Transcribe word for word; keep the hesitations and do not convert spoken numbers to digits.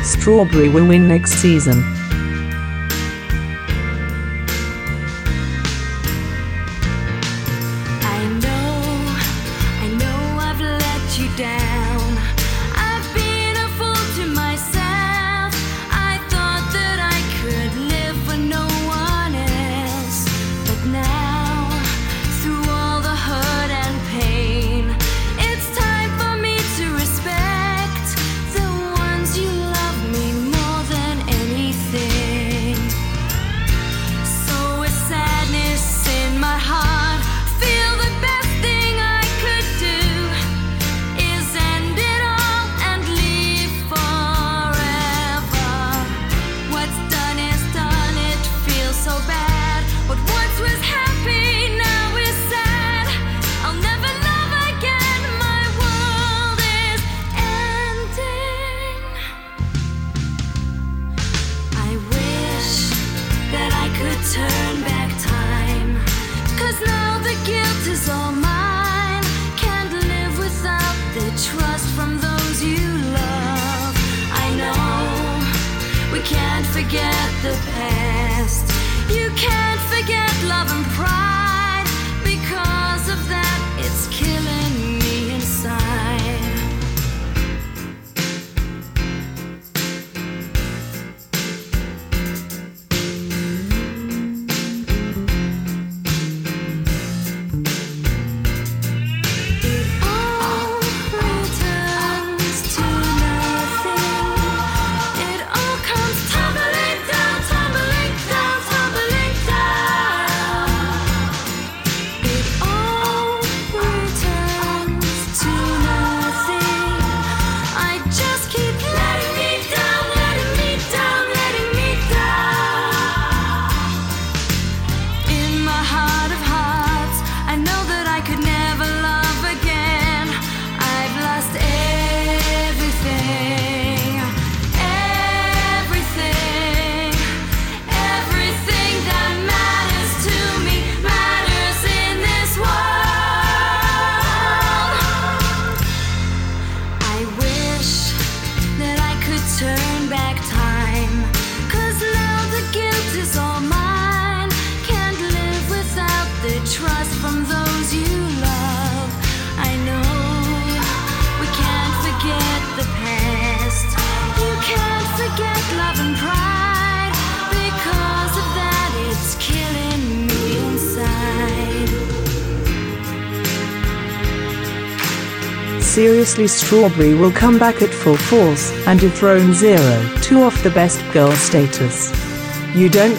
Strawberry will win next season. I know, I know I've let you down. I've been a fool to myself. I thought that I could live for no one else. But now, through all the hurt and pain, it's time for me to respect the ones you love me more than anything. So with sadness in my heart, feel the best thing I could do is end it all and leave forever. What's done is done, it feels so bad. What once was happy now is sad. I'll never love again, my world is ending. I wish that I could turn back time, 'cause now the guilt is all mine. Can't live without the trust from those you love. I know we can't forget the past. You can't forget love and pride. Because of that, it's killing me inside. It all returns to nothing. It all comes tumbling down, tumbling down, tumbling down. It all returns to nothing. I just keep letting me down, letting me down, letting me down. In my heart of hearts, I know that I could never love again. I've lost everything, everything, everything that matters to me, matters in this world. I wish that I could turn back time, 'cause now the guilt is all mine. Can't live without the trust from those you love. I know we can't forget the past. You can't forget love and pride. Because of that, it's killing me inside. Seriously, Strawberry will come back at full force and dethrone Zero two off the best girl status. You don't